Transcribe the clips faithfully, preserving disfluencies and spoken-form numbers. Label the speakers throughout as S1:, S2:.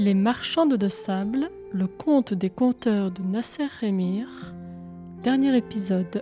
S1: Les marchandes de sable, le conte des conteurs de Nasser Rémir, dernier épisode.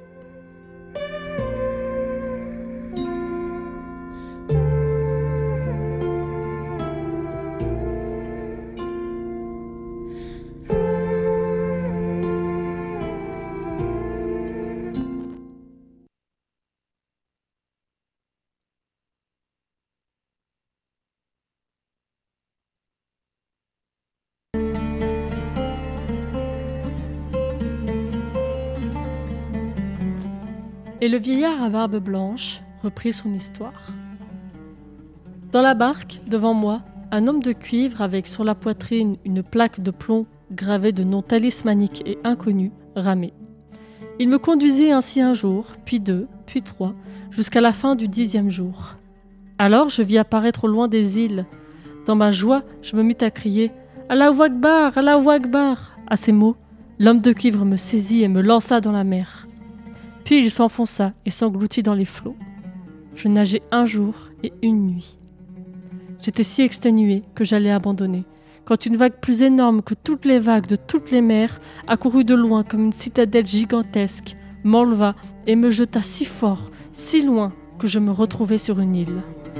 S1: Et le vieillard à barbe blanche reprit son histoire. Dans la barque, devant moi, un homme de cuivre avec sur la poitrine une plaque de plomb gravée de noms talismaniques et inconnus ramait. Il me conduisit ainsi un jour, puis deux, puis trois, jusqu'à la fin du dixième jour. Alors je vis apparaître au loin des îles. Dans ma joie, je me mis à crier « Allahu Akbar, Allahu Akbar !» À ces mots, l'homme de cuivre me saisit et me lança dans la mer. Puis il s'enfonça et s'engloutit dans les flots. Je nageai un jour et une nuit. J'étais si exténué que j'allais abandonner, quand une vague plus énorme que toutes les vagues de toutes les mers accourut de loin comme une citadelle gigantesque, m'enleva et me jeta si fort, si loin, que je me retrouvai sur une île.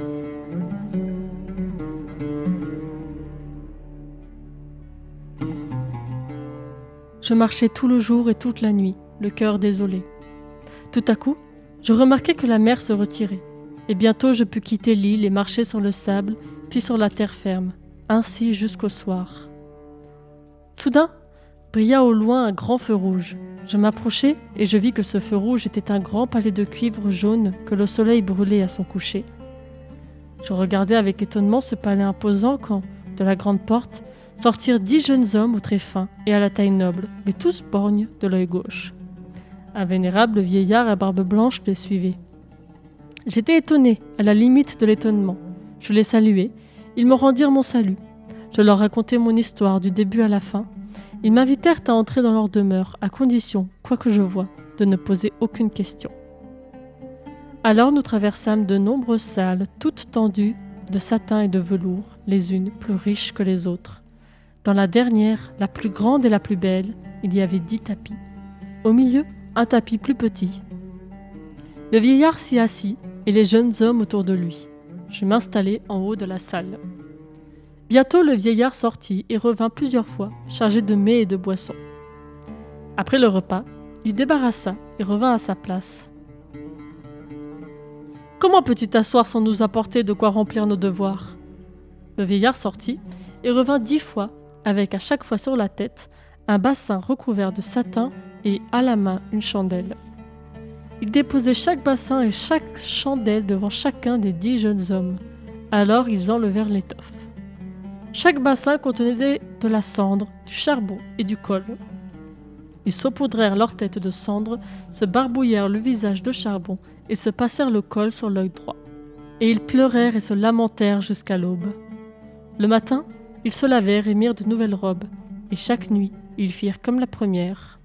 S1: Je marchais tout le jour et toute la nuit, le cœur désolé. Tout à coup, je remarquai que la mer se retirait, et bientôt je pus quitter l'île et marcher sur le sable, puis sur la terre ferme, ainsi jusqu'au soir. Soudain, brilla au loin un grand feu rouge. Je m'approchai et je vis que ce feu rouge était un grand palais de cuivre jaune que le soleil brûlait à son coucher. Je regardai avec étonnement ce palais imposant quand, de la grande porte, sortirent dix jeunes hommes aux traits fins et à la taille noble, mais tous borgnes de l'œil gauche. Un vénérable vieillard à barbe blanche les suivait. J'étais étonné, à la limite de l'étonnement. Je les saluai. Ils me rendirent mon salut. Je leur racontai mon histoire du début à la fin. Ils m'invitèrent à entrer dans leur demeure, à condition, quoi que je voie, de ne poser aucune question. Alors nous traversâmes de nombreuses salles, toutes tendues de satin et de velours, les unes plus riches que les autres. Dans la dernière, la plus grande et la plus belle, il y avait dix tapis. Au milieu, un tapis plus petit. Le vieillard s'y assit et les jeunes hommes autour de lui. Je m'installai en haut de la salle. Bientôt le vieillard sortit et revint plusieurs fois, chargé de mets et de boissons. Après le repas, il débarrassa et revint à sa place. « Comment peux-tu t'asseoir sans nous apporter de quoi remplir nos devoirs ?» Le vieillard sortit et revint dix fois, avec à chaque fois sur la tête un bassin recouvert de satin et à la main une chandelle. Il déposait chaque bassin et chaque chandelle devant chacun des dix jeunes hommes. Alors ils enlevèrent l'étoffe. Chaque bassin contenait de la cendre, du charbon et du colle. Ils saupoudrèrent leurs têtes de cendre, se barbouillèrent le visage de charbon et se passèrent le colle sur l'œil droit. Et ils pleurèrent et se lamentèrent jusqu'à l'aube. Le matin, ils se lavèrent et mirent de nouvelles robes. Et chaque nuit, ils firent comme la première.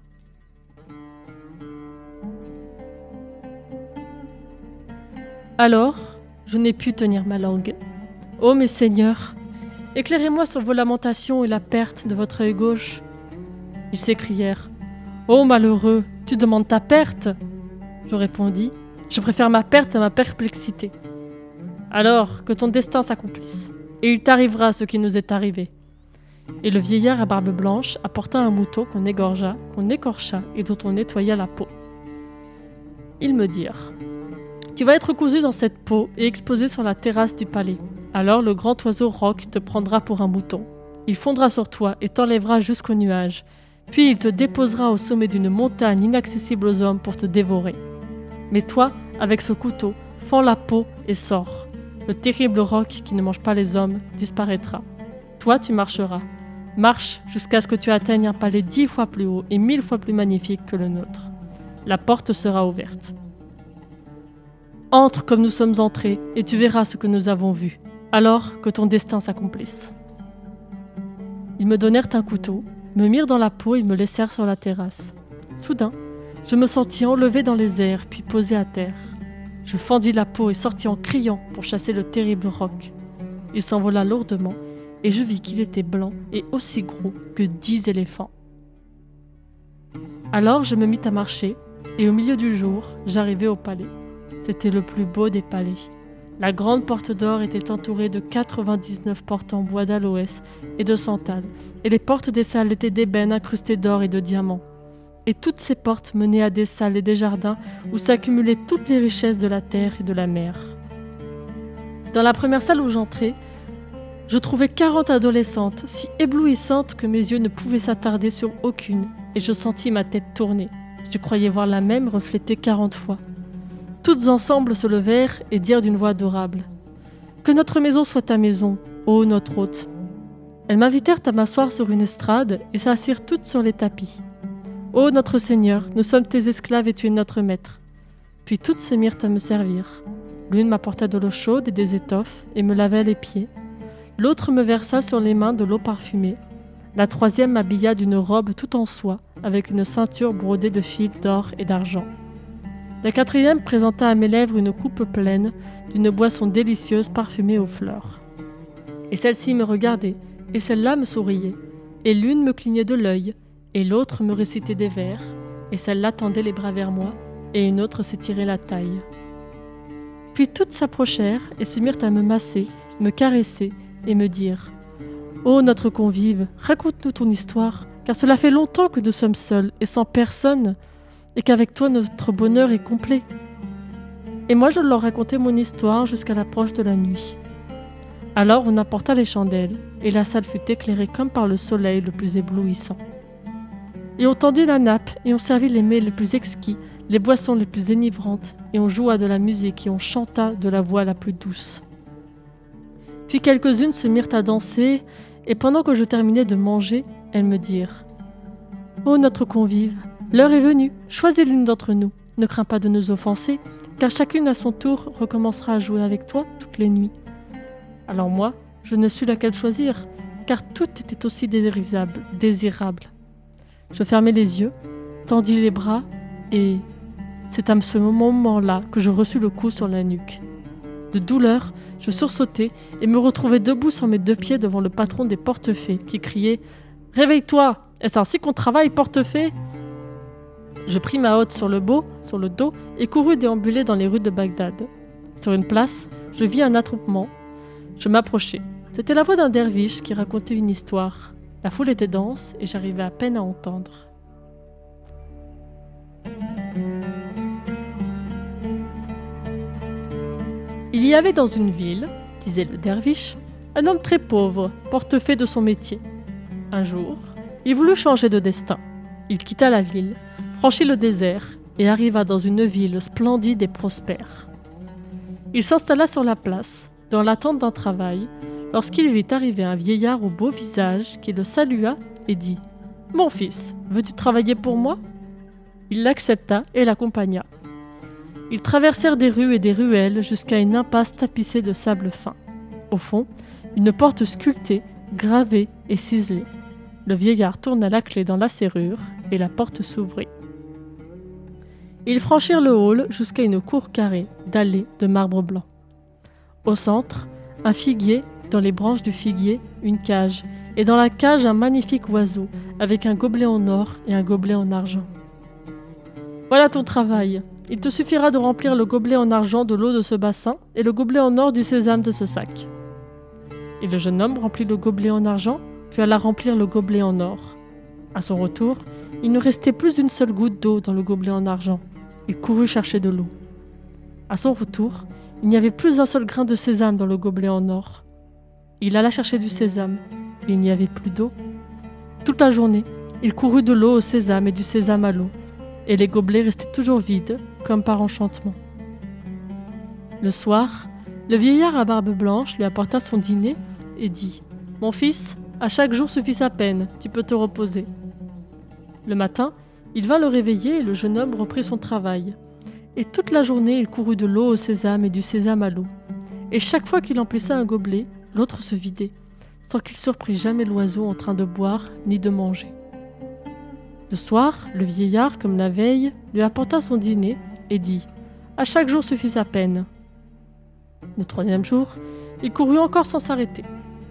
S1: Alors, je n'ai pu tenir ma langue. Ô mes seigneurs, éclairez-moi sur vos lamentations et la perte de votre œil gauche. Ils s'écrièrent. Ô malheureux, tu demandes ta perte? Je répondis. Je préfère ma perte à ma perplexité. Alors, que ton destin s'accomplisse, et il t'arrivera ce qui nous est arrivé. Et le vieillard à barbe blanche apporta un mouton qu'on égorgea, qu'on écorcha et dont on nettoya la peau. Ils me dirent. Tu vas être cousu dans cette peau et exposé sur la terrasse du palais. Alors le grand oiseau roc te prendra pour un mouton. Il fondra sur toi et t'enlèvera jusqu'aux nuages. Puis il te déposera au sommet d'une montagne inaccessible aux hommes pour te dévorer. Mais toi, avec ce couteau, fends la peau et sors. Le terrible roc qui ne mange pas les hommes disparaîtra. Toi, tu marcheras. Marche jusqu'à ce que tu atteignes un palais dix fois plus haut et mille fois plus magnifique que le nôtre. La porte sera ouverte. Entre comme nous sommes entrés, et tu verras ce que nous avons vu, alors que ton destin s'accomplisse. Ils me donnèrent un couteau, me mirent dans la peau et me laissèrent sur la terrasse. Soudain, je me sentis enlevé dans les airs, puis posé à terre. Je fendis la peau et sortis en criant pour chasser le terrible roc. Il s'envola lourdement, et je vis qu'il était blanc et aussi gros que dix éléphants. Alors je me mis à marcher, et au milieu du jour, j'arrivai au palais. C'était le plus beau des palais. La grande porte d'or était entourée de quatre-vingt-dix-neuf portes en bois d'aloès et de santal, et les portes des salles étaient d'ébène incrustées d'or et de diamants. Et toutes ces portes menaient à des salles et des jardins où s'accumulaient toutes les richesses de la terre et de la mer. Dans la première salle où j'entrai, je trouvai quarante adolescentes, si éblouissantes que mes yeux ne pouvaient s'attarder sur aucune, et je sentis ma tête tourner. Je croyais voir la même reflétée quarante fois. Toutes ensemble se levèrent et dirent d'une voix adorable « Que notre maison soit ta maison, ô notre hôte !» Elles m'invitèrent à m'asseoir sur une estrade et s'assirent toutes sur les tapis. « Ô notre Seigneur, nous sommes tes esclaves et tu es notre maître. » Puis toutes se mirent à me servir. L'une m'apporta de l'eau chaude et des étoffes et me lavait les pieds. L'autre me versa sur les mains de l'eau parfumée. La troisième m'habilla d'une robe tout en soie, avec une ceinture brodée de fils d'or et d'argent. La quatrième présenta à mes lèvres une coupe pleine d'une boisson délicieuse parfumée aux fleurs. Et celle-ci me regardait, et celle-là me souriait, et l'une me clignait de l'œil, et l'autre me récitait des vers, et celle-là tendait les bras vers moi, et une autre s'étirait la taille. Puis toutes s'approchèrent et se mirent à me masser, me caresser, et me dire « Ô notre convive, raconte-nous ton histoire, car cela fait longtemps que nous sommes seuls et sans personne, et qu'avec toi notre bonheur est complet. » Et moi je leur racontai mon histoire jusqu'à l'approche de la nuit. Alors on apporta les chandelles, et la salle fut éclairée comme par le soleil le plus éblouissant. Et on tendit la nappe, et on servit les mets les plus exquis, les boissons les plus enivrantes, et on joua de la musique, et on chanta de la voix la plus douce. Puis quelques-unes se mirent à danser, et pendant que je terminais de manger, elles me dirent « Ô notre convive, l'heure est venue, choisis l'une d'entre nous, ne crains pas de nous offenser, car chacune à son tour recommencera à jouer avec toi toutes les nuits. » Alors moi, je ne sus laquelle choisir, car toutes étaient aussi désirables, désirables. Je fermai les yeux, tendis les bras, et c'est à ce moment-là que je reçus le coup sur la nuque. De douleur, je sursautai et me retrouvai debout sur mes deux pieds devant le patron des portefaix qui criait « Réveille-toi! Est-ce ainsi qu'on travaille, portefaix ?» Je pris ma hotte sur le, beau, sur le dos et courus déambuler dans les rues de Bagdad. Sur une place, je vis un attroupement. Je m'approchai. C'était la voix d'un derviche qui racontait une histoire. La foule était dense et j'arrivais à peine à entendre. Il y avait dans une ville, disait le derviche, un homme très pauvre, portefaix de son métier. Un jour, il voulut changer de destin. Il quitta la ville, franchit le désert et arriva dans une ville splendide et prospère. Il s'installa sur la place, dans l'attente d'un travail, lorsqu'il vit arriver un vieillard au beau visage qui le salua et dit « Mon fils, veux-tu travailler pour moi ?» Il l'accepta et l'accompagna. Ils traversèrent des rues et des ruelles jusqu'à une impasse tapissée de sable fin. Au fond, une porte sculptée, gravée et ciselée. Le vieillard tourna la clé dans la serrure et la porte s'ouvrit. Ils franchirent le hall jusqu'à une cour carrée, dallée de marbre blanc. Au centre, un figuier, dans les branches du figuier, une cage, et dans la cage un magnifique oiseau, avec un gobelet en or et un gobelet en argent. « Voilà ton travail. Il te suffira de remplir le gobelet en argent de l'eau de ce bassin et le gobelet en or du sésame de ce sac. » Et le jeune homme remplit le gobelet en argent, puis alla remplir le gobelet en or. À son retour, il ne restait plus une seule goutte d'eau dans le gobelet en argent. Il courut chercher de l'eau. À son retour, il n'y avait plus un seul grain de sésame dans le gobelet en or. Il alla chercher du sésame, mais il n'y avait plus d'eau. Toute la journée, il courut de l'eau au sésame et du sésame à l'eau, et les gobelets restaient toujours vides, comme par enchantement. Le soir, le vieillard à barbe blanche lui apporta son dîner et dit « Mon fils, à chaque jour suffit sa peine, tu peux te reposer. » Le matin, il vint le réveiller et le jeune homme reprit son travail. Et toute la journée, il courut de l'eau au sésame et du sésame à l'eau. Et chaque fois qu'il emplissait un gobelet, l'autre se vidait, sans qu'il surprît jamais l'oiseau en train de boire ni de manger. Le soir, le vieillard, comme la veille, lui apporta son dîner et dit « À chaque jour suffit sa peine. » Le troisième jour, il courut encore sans s'arrêter.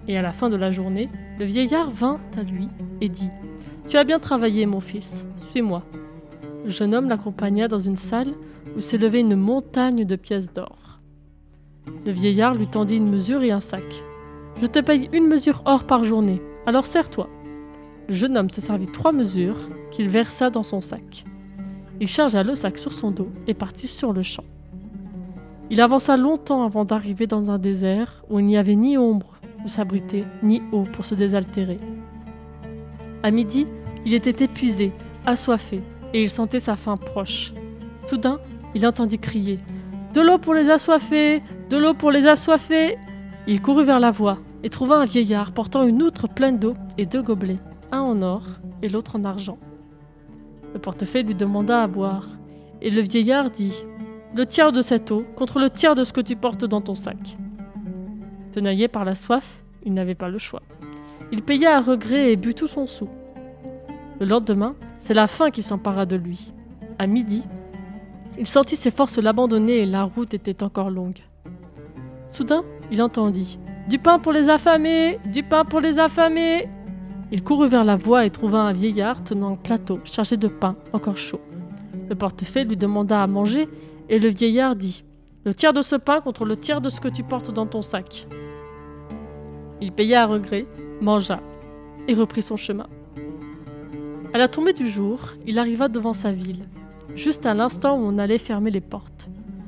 S1: Et à la fin de la journée, le vieillard vint à lui et dit « Tu as bien travaillé, mon fils, suis-moi. » Le jeune homme l'accompagna dans une salle où s'élevait une montagne de pièces d'or. Le vieillard lui tendit une mesure et un sac. « Je te paye une mesure or par journée, alors sers-toi. » Le jeune homme se servit trois mesures qu'il versa dans son sac. Il chargea le sac sur son dos et partit sur le champ. Il avança longtemps avant d'arriver dans un désert où il n'y avait ni ombre où s'abriter, ni eau pour se désaltérer. À midi, il était épuisé, assoiffé, et il sentait sa faim proche. Soudain, il entendit crier « De l'eau pour les assoiffés! De l'eau pour les assoiffés !» Il courut vers la voie et trouva un vieillard portant une outre pleine d'eau et deux gobelets, un en or et l'autre en argent. Le portefaix lui demanda à boire, et le vieillard dit « Le tiers de cette eau contre le tiers de ce que tu portes dans ton sac. » Tenaillé par la soif, il n'avait pas le choix. Il paya à regret et but tout son sou. Le lendemain, c'est la faim qui s'empara de lui. À midi, il sentit ses forces l'abandonner et la route était encore longue. Soudain, il entendit « Du pain pour les affamés! Du pain pour les affamés !» Il courut vers la voie et trouva un vieillard tenant un plateau chargé de pain encore chaud. Le portefaix lui demanda à manger et le vieillard dit « Le tiers de ce pain contre le tiers de ce que tu portes dans ton sac. » Il paya à regret, mangea et reprit son chemin. À la tombée du jour, il arriva devant sa ville, juste à l'instant où on allait fermer les portes.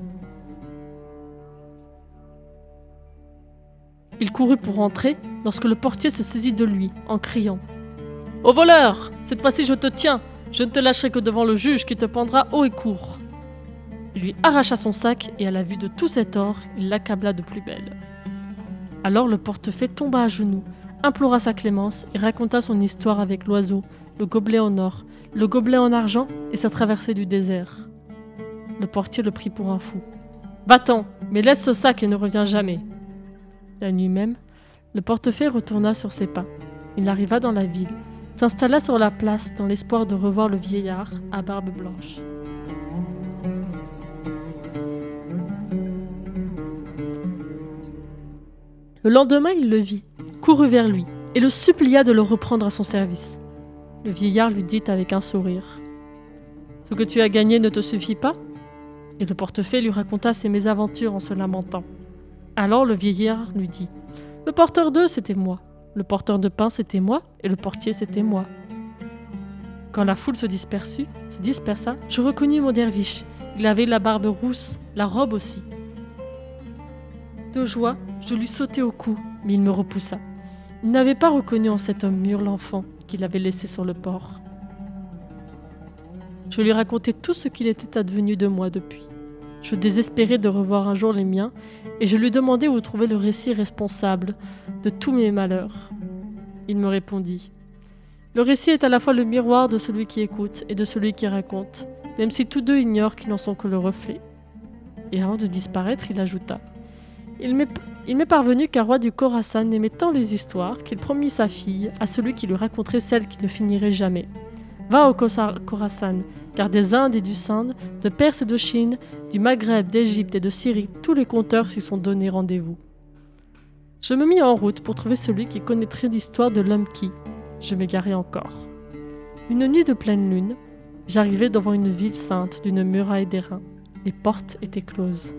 S1: Il courut pour entrer lorsque le portier se saisit de lui en criant « Au voleur! Cette fois-ci je te tiens! Je ne te lâcherai que devant le juge qui te pendra haut et court. » Il lui arracha son sac et à la vue de tout cet or, il l'accabla de plus belle. Alors le portefaix tomba à genoux, implora sa clémence et raconta son histoire avec l'oiseau, le gobelet en or, le gobelet en argent et sa traversée du désert. Le portier le prit pour un fou. « Va-t'en, mais laisse ce sac et ne reviens jamais. » La nuit même, le portefaix retourna sur ses pas. Il arriva dans la ville, s'installa sur la place dans l'espoir de revoir le vieillard à barbe blanche. Le lendemain, il le vit, courut vers lui et le supplia de le reprendre à son service. Le vieillard lui dit avec un sourire « Ce que tu as gagné ne te suffit pas ?» Et le portefaix lui raconta ses mésaventures en se lamentant. Alors le vieillard lui dit « Le porteur d'œufs, c'était moi. Le porteur de pain, c'était moi. Et le portier, c'était moi. » Quand la foule se dispersa, se dispersa, je reconnus mon derviche. Il avait la barbe rousse, la robe aussi. De joie, je lui sautai au cou, mais il me repoussa. Il n'avait pas reconnu en cet homme mûr l'enfant qu'il avait laissé sur le port. Je lui racontai tout ce qu'il était advenu de moi depuis. Je désespérais de revoir un jour les miens, et je lui demandai où trouver le récit responsable de tous mes malheurs. Il me répondit « Le récit est à la fois le miroir de celui qui écoute et de celui qui raconte, même si tous deux ignorent qu'ils n'en sont que le reflet. » Et avant de disparaître, il ajouta « Il m'est, il m'est parvenu qu'un roi du Khorasan aimait tant les histoires qu'il promit sa fille à celui qui lui raconterait celle qui ne finirait jamais. Va au Khorasan, car des Indes et du Sindh, de Perse et de Chine, du Maghreb, d'Égypte et de Syrie, tous les conteurs s'y sont donné rendez-vous. » Je me mis en route pour trouver celui qui connaîtrait l'histoire de l'homme qui, je m'égarais encore. Une nuit de pleine lune, j'arrivai devant une ville sainte d'une muraille d'airain. Les portes étaient closes.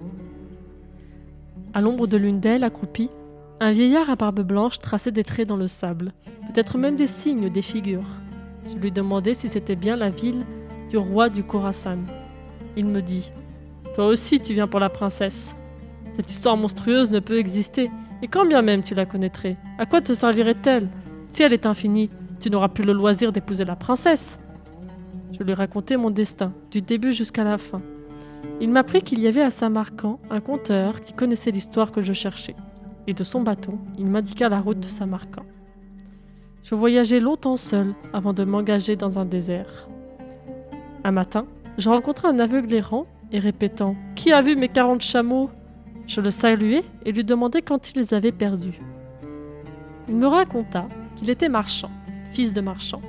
S1: À l'ombre de l'une d'elles, accroupi, un vieillard à barbe blanche traçait des traits dans le sable, peut-être même des signes, des figures. Je lui demandai si c'était bien la ville du roi du Khorasan. Il me dit « Toi aussi tu viens pour la princesse. Cette histoire monstrueuse ne peut exister, et quand bien même tu la connaîtrais, à quoi te servirait-elle? Si elle est infinie, tu n'auras plus le loisir d'épouser la princesse. » Je lui racontai mon destin, du début jusqu'à la fin. Il m'apprit qu'il y avait à Samarcande un conteur qui connaissait l'histoire que je cherchais, et de son bateau, il m'indiqua la route de Samarcande. Je voyageai longtemps seul avant de m'engager dans un désert. Un matin, je rencontrai un aveugle errant et répétant « Qui a vu mes quarante chameaux ?» Je le saluai et lui demandai quand il les avait perdus. Il me raconta qu'il était marchand, fils de marchand.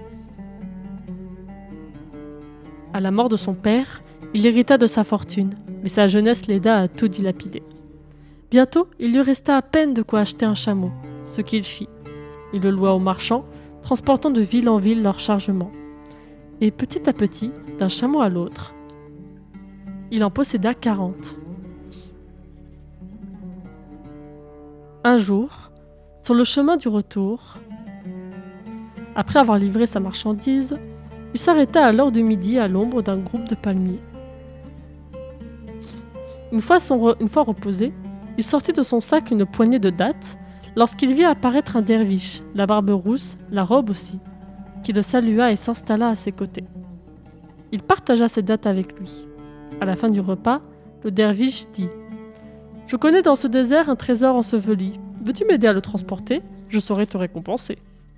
S1: À la mort de son père, il hérita de sa fortune, mais sa jeunesse l'aida à tout dilapider. Bientôt, il lui resta à peine de quoi acheter un chameau. ce qu'il fit. Il le loua aux marchands, transportant de ville en ville leur chargement. Et petit à petit, d'un chameau à l'autre, il en posséda quarante. Un jour, sur le chemin du retour, après avoir livré sa marchandise, il s'arrêta à l'heure de midi à l'ombre d'un groupe de palmiers. Une fois, son re- une fois reposé, il sortit de son sac une poignée de dattes lorsqu'il vit apparaître un derviche, la barbe rousse, la robe aussi, qui le salua et s'installa à ses côtés. Il partagea ses dattes avec lui. À la fin du repas, le derviche dit « Je connais dans ce désert un trésor enseveli. Veux-tu m'aider à le transporter ? Je saurai te récompenser. »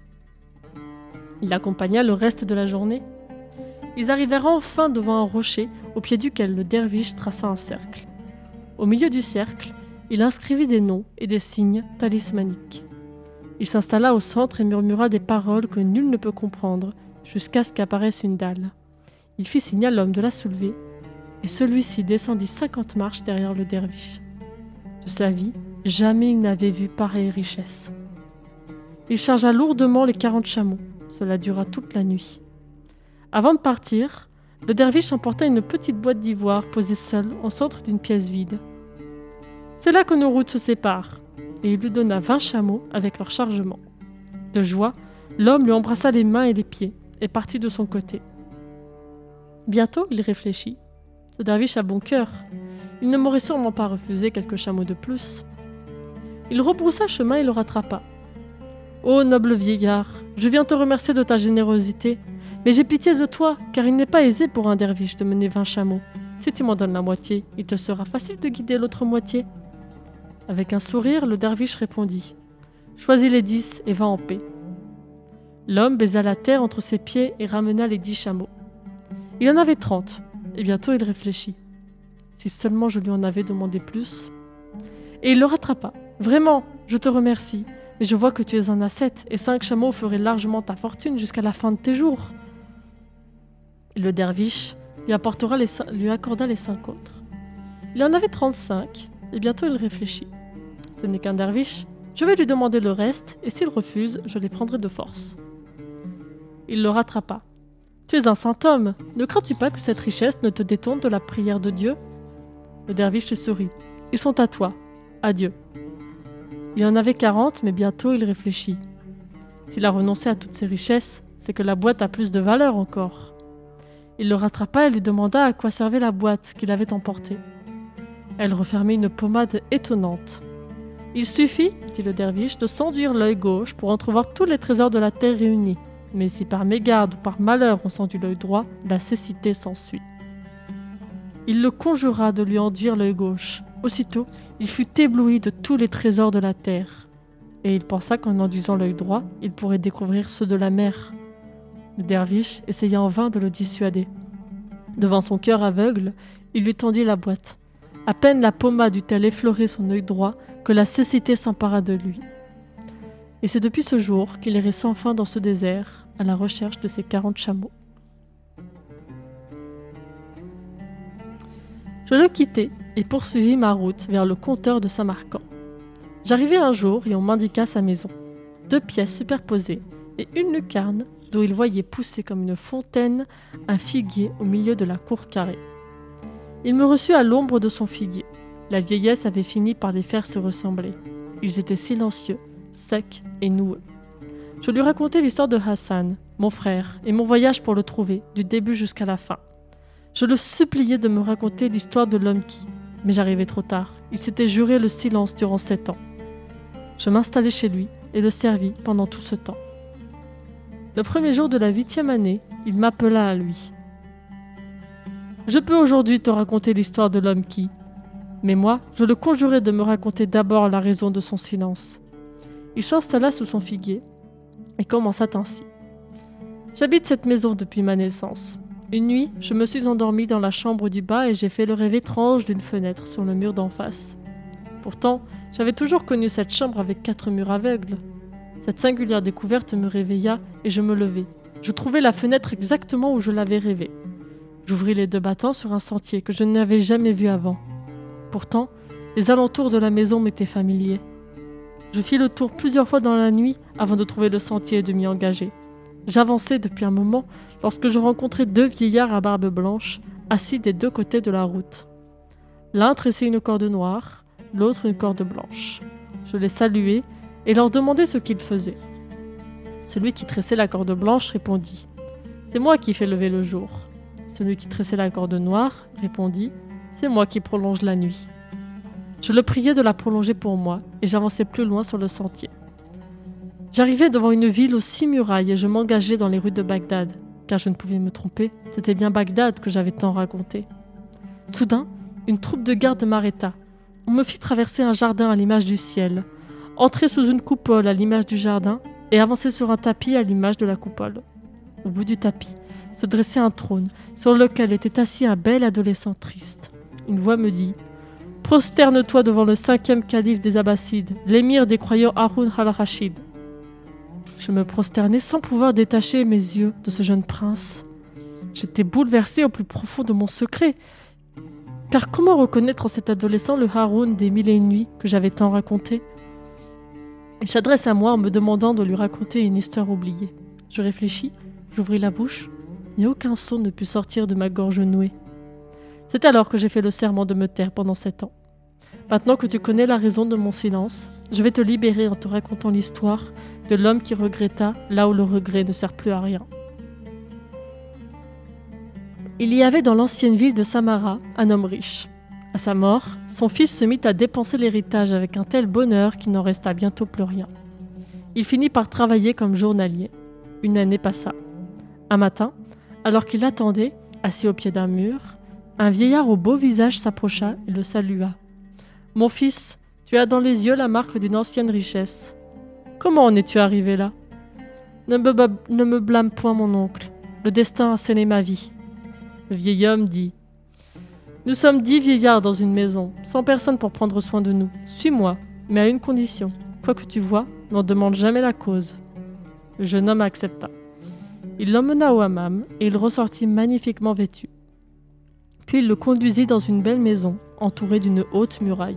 S1: Il l'accompagna le reste de la journée. Ils arrivèrent enfin devant un rocher au pied duquel le derviche traça un cercle. Au milieu du cercle, il inscrivit des noms et des signes talismaniques. Il s'installa au centre et murmura des paroles que nul ne peut comprendre jusqu'à ce qu'apparaisse une dalle. Il fit signe à l'homme de la soulever et celui-ci descendit cinquante marches derrière le derviche. De sa vie, jamais il n'avait vu pareille richesse. Il chargea lourdement les quarante chameaux. Cela dura toute la nuit. Avant de partir, le derviche emporta une petite boîte d'ivoire posée seule au centre d'une pièce vide. C'est là que nos routes se séparent, et il lui donna vingt chameaux avec leur chargement. De joie, l'homme lui embrassa les mains et les pieds et partit de son côté. Bientôt, il réfléchit. Ce derviche a bon cœur. Il ne m'aurait sûrement pas refusé quelques chameaux de plus. Il rebroussa chemin et le rattrapa. « Ô noble vieillard, je viens te remercier de ta générosité, mais j'ai pitié de toi, car il n'est pas aisé pour un derviche de mener vingt chameaux. Si tu m'en donnes la moitié, il te sera facile de guider l'autre moitié. » Avec un sourire, le derviche répondit « Choisis les dix et va en paix. » L'homme baisa la terre entre ses pieds et ramena les dix chameaux. Il en avait trente, et bientôt il réfléchit. Si seulement je lui en avais demandé plus. Et il le rattrapa. « Vraiment, je te remercie, mais je vois que tu es un ascète, et cinq chameaux feraient largement ta fortune jusqu'à la fin de tes jours. » Et le derviche lui, apportera les, lui accorda les cinq autres. Il en avait trente-cinq, et bientôt il réfléchit. Ce n'est qu'un derviche, je vais lui demander le reste, et s'il refuse, je les prendrai de force. Il le rattrapa. « Tu es un saint homme, ne crains-tu pas que cette richesse ne te détourne de la prière de Dieu ?» Le derviche lui sourit. « Ils sont à toi. Adieu. » Il en avait quarante, mais bientôt il réfléchit. S'il a renoncé à toutes ses richesses, c'est que la boîte a plus de valeur encore. Il le rattrapa et lui demanda à quoi servait la boîte qu'il avait emportée. Elle refermait une pommade étonnante. « Il suffit, dit le derviche, de s'enduire l'œil gauche pour entrevoir tous les trésors de la terre réunis. Mais si par mégarde ou par malheur on s'enduit l'œil droit, la cécité s'ensuit. » Il le conjura de lui enduire l'œil gauche. Aussitôt, il fut ébloui de tous les trésors de la terre. Et il pensa qu'en enduisant l'œil droit, il pourrait découvrir ceux de la mer. Le derviche essaya en vain de le dissuader. Devant son cœur aveugle, il lui tendit la boîte. À peine la pommade eut-elle effleuré son œil droit que la cécité s'empara de lui. Et c'est depuis ce jour qu'il errait sans fin dans ce désert, à la recherche de ses quarante chameaux. Je le quittai et poursuivis ma route vers le compteur de Samarcand. J'arrivai un jour et on m'indiqua sa maison. Deux pièces superposées et une lucarne d'où il voyait pousser comme une fontaine un figuier au milieu de la cour carrée. Il me reçut à l'ombre de son figuier. La vieillesse avait fini par les faire se ressembler. Ils étaient silencieux, secs et noueux. Je lui racontai l'histoire de Hassan, mon frère, et mon voyage pour le trouver, du début jusqu'à la fin. Je le suppliai de me raconter l'histoire de l'homme qui, mais j'arrivai trop tard. Il s'était juré le silence durant sept ans. Je m'installai chez lui et le servis pendant tout ce temps. Le premier jour de la huitième année, il m'appela à lui. « Je peux aujourd'hui te raconter l'histoire de l'homme qui... » Mais moi, je le conjurai de me raconter d'abord la raison de son silence. Il s'installa sous son figuier et commença ainsi. « J'habite cette maison depuis ma naissance. Une nuit, je me suis endormie dans la chambre du bas et j'ai fait le rêve étrange d'une fenêtre sur le mur d'en face. Pourtant, j'avais toujours connu cette chambre avec quatre murs aveugles. Cette singulière découverte me réveilla et je me levai. Je trouvai la fenêtre exactement où je l'avais rêvée. J'ouvris les deux battants sur un sentier que je n'avais jamais vu avant. Pourtant, les alentours de la maison m'étaient familiers. Je fis le tour plusieurs fois dans la nuit avant de trouver le sentier et de m'y engager. J'avançais depuis un moment lorsque je rencontrai deux vieillards à barbe blanche, assis des deux côtés de la route. L'un tressait une corde noire, l'autre une corde blanche. Je les saluai et leur demandai ce qu'ils faisaient. Celui qui tressait la corde blanche répondit « C'est moi qui fais lever le jour ». Celui qui tressait la corde noire répondit « C'est moi qui prolonge la nuit ». Je le priai de la prolonger pour moi et j'avançai plus loin sur le sentier. J'arrivai devant une ville aux six murailles et je m'engageai dans les rues de Bagdad, car je ne pouvais me tromper, c'était bien Bagdad que j'avais tant raconté. Soudain, une troupe de gardes m'arrêta. On me fit traverser un jardin à l'image du ciel, entrer sous une coupole à l'image du jardin et avancer sur un tapis à l'image de la coupole. Au bout du tapis se dressait un trône sur lequel était assis un bel adolescent triste. Une voix me dit « Prosterne-toi devant le cinquième calife des Abbassides, l'émir des croyants Haroun al-Rachid. » Je me prosternai sans pouvoir détacher mes yeux de ce jeune prince. J'étais bouleversée au plus profond de mon secret. Car comment reconnaître en cet adolescent le Haroun des mille et une nuits que j'avais tant raconté ? Il s'adresse à moi en me demandant de lui raconter une histoire oubliée. Je réfléchis, j'ouvris la bouche, mais aucun son ne put sortir de ma gorge nouée. C'est alors que j'ai fait le serment de me taire pendant sept ans. Maintenant que tu connais la raison de mon silence, je vais te libérer en te racontant l'histoire de l'homme qui regretta là où le regret ne sert plus à rien. Il y avait dans l'ancienne ville de Samara un homme riche. À sa mort, son fils se mit à dépenser l'héritage avec un tel bonheur qu'il n'en resta bientôt plus rien. Il finit par travailler comme journalier. Une année passa. Un matin, alors qu'il attendait, assis au pied d'un mur, un vieillard au beau visage s'approcha et le salua. « Mon fils, tu as dans les yeux la marque d'une ancienne richesse. Comment en es-tu arrivé là ? Ne me, ba- ne me blâme point, mon oncle. Le destin a scellé ma vie. » Le vieil homme dit « Nous sommes dix vieillards dans une maison, sans personne pour prendre soin de nous. Suis-moi, mais à une condition. Quoi que tu vois, n'en demande jamais la cause. » Le jeune homme accepta. Il l'emmena au hammam et il ressortit magnifiquement vêtu. Puis il le conduisit dans une belle maison, entourée d'une haute muraille.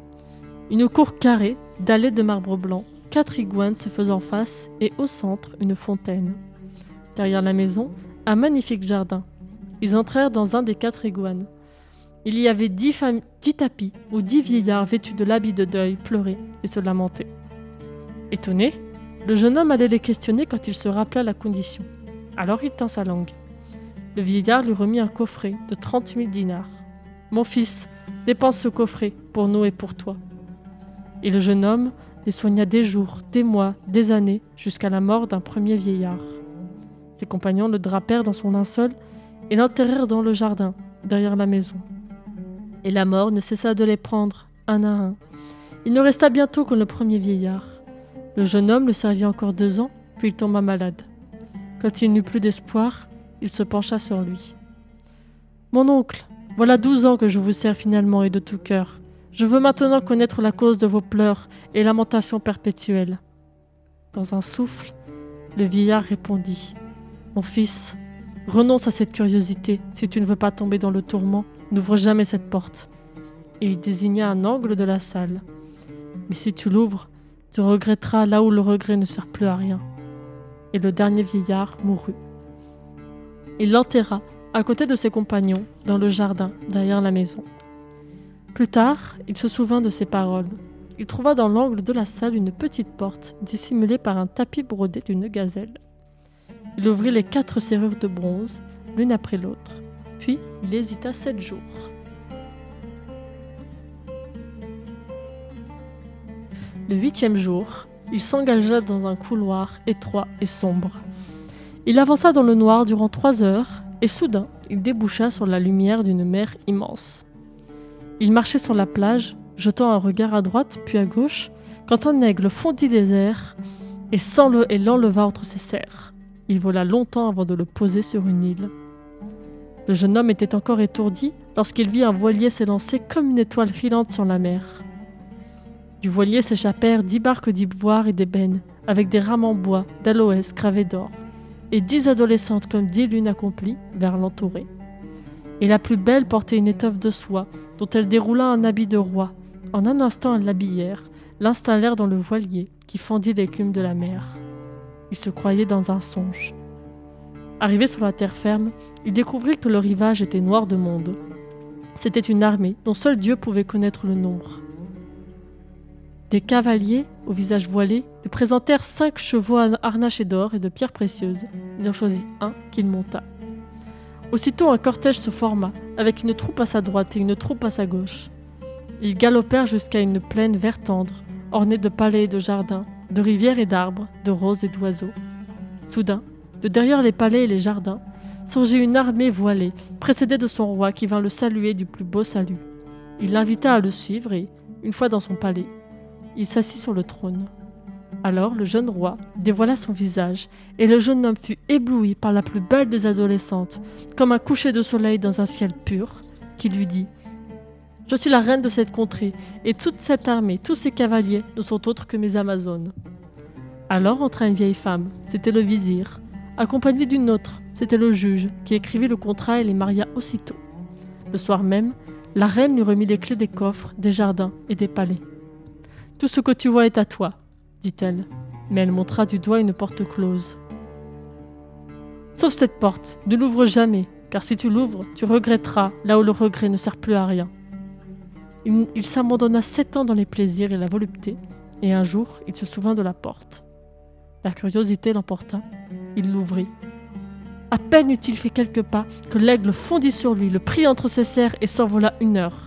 S1: Une cour carrée, dallée de marbre blanc, quatre iguanes se faisant face et au centre, une fontaine. Derrière la maison, un magnifique jardin. Ils entrèrent dans un des quatre iguanes. Il y avait dix, fam- dix tapis où dix vieillards vêtus de l'habit de deuil pleuraient et se lamentaient. Étonné, le jeune homme allait les questionner quand il se rappela la condition. Alors il tint sa langue. Le vieillard lui remit un coffret de trente mille dinars. « Mon fils, dépense ce coffret pour nous et pour toi. » Et le jeune homme les soigna des jours, des mois, des années, jusqu'à la mort d'un premier vieillard. Ses compagnons le drapèrent dans son linceul et l'enterrèrent dans le jardin, derrière la maison. Et la mort ne cessa de les prendre, un à un. Il ne resta bientôt que le premier vieillard. Le jeune homme le servit encore deux ans, puis il tomba malade. Quand il n'eut plus d'espoir, il se pencha sur lui. « Mon oncle, voilà douze ans que je vous sers finalement et de tout cœur. Je veux maintenant connaître la cause de vos pleurs et lamentations perpétuelles. » Dans un souffle, le vieillard répondit « Mon fils, renonce à cette curiosité. Si tu ne veux pas tomber dans le tourment, n'ouvre jamais cette porte. » Et il désigna un angle de la salle. « Mais si tu l'ouvres, tu regretteras là où le regret ne sert plus à rien. » Et le dernier vieillard mourut. Il l'enterra, à côté de ses compagnons, dans le jardin, derrière la maison. Plus tard, il se souvint de ces paroles. Il trouva dans l'angle de la salle une petite porte, dissimulée par un tapis brodé d'une gazelle. Il ouvrit les quatre serrures de bronze, l'une après l'autre. Puis, il hésita sept jours. Le huitième jour, il s'engagea dans un couloir étroit et sombre. Il avança dans le noir durant trois heures, et soudain, il déboucha sur la lumière d'une mer immense. Il marchait sur la plage, jetant un regard à droite puis à gauche, quand un aigle fondit les airs et, sans le, et l'enleva entre ses serres. Il vola longtemps avant de le poser sur une île. Le jeune homme était encore étourdi lorsqu'il vit un voilier s'élancer comme une étoile filante sur la mer. Du voilier s'échappèrent dix barques d'ivoire et d'ébène, avec des rames en bois, d'aloès gravés d'or, et dix adolescentes comme dix lunes accomplies vers l'entourer. Et la plus belle portait une étoffe de soie, dont elle déroula un habit de roi. En un instant, elles l'habillèrent, l'installèrent dans le voilier qui fendit l'écume de la mer. Il se croyait dans un songe. Arrivé sur la terre ferme, il découvrit que le rivage était noir de monde. C'était une armée dont seul Dieu pouvait connaître le nombre. Des cavaliers, au visage voilé, lui présentèrent cinq chevaux harnachés d'or et de pierres précieuses. Il en choisit un qu'il monta. Aussitôt un cortège se forma, avec une troupe à sa droite et une troupe à sa gauche. Ils galopèrent jusqu'à une plaine vert tendre, ornée de palais et de jardins, de rivières et d'arbres, de roses et d'oiseaux. Soudain, de derrière les palais et les jardins, surgit une armée voilée, précédée de son roi qui vint le saluer du plus beau salut. Il l'invita à le suivre et, une fois dans son palais, il s'assit sur le trône. Alors le jeune roi dévoila son visage, et le jeune homme fut ébloui par la plus belle des adolescentes, comme un coucher de soleil dans un ciel pur, qui lui dit « Je suis la reine de cette contrée, et toute cette armée, tous ces cavaliers ne sont autres que mes amazones. » Alors entra une vieille femme, c'était le vizir, accompagnée d'une autre, c'était le juge, qui écrivit le contrat et les maria aussitôt. Le soir même, la reine lui remit les clés des coffres, des jardins et des palais. « Tout ce que tu vois est à toi, » dit-elle, mais elle montra du doigt une porte close. « Sauf cette porte, ne l'ouvre jamais, car si tu l'ouvres, tu regretteras là où le regret ne sert plus à rien. » Il, il s'abandonna sept ans dans les plaisirs et la volupté, et un jour, il se souvint de la porte. La curiosité l'emporta, il l'ouvrit. À peine eut-il fait quelques pas que l'aigle fondit sur lui, le prit entre ses serres et s'envola une heure.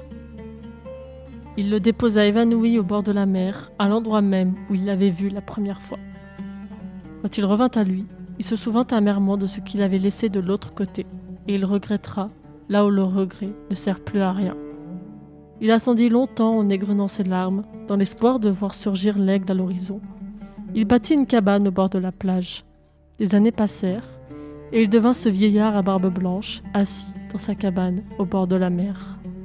S1: Il le déposa évanoui au bord de la mer, à l'endroit même où il l'avait vu la première fois. Quand il revint à lui, il se souvint amèrement de ce qu'il avait laissé de l'autre côté, et il regrettera là où le regret ne sert plus à rien. Il attendit longtemps en égrenant ses larmes, dans l'espoir de voir surgir l'aigle à l'horizon. Il bâtit une cabane au bord de la plage. Des années passèrent, et il devint ce vieillard à barbe blanche, assis dans sa cabane au bord de la mer.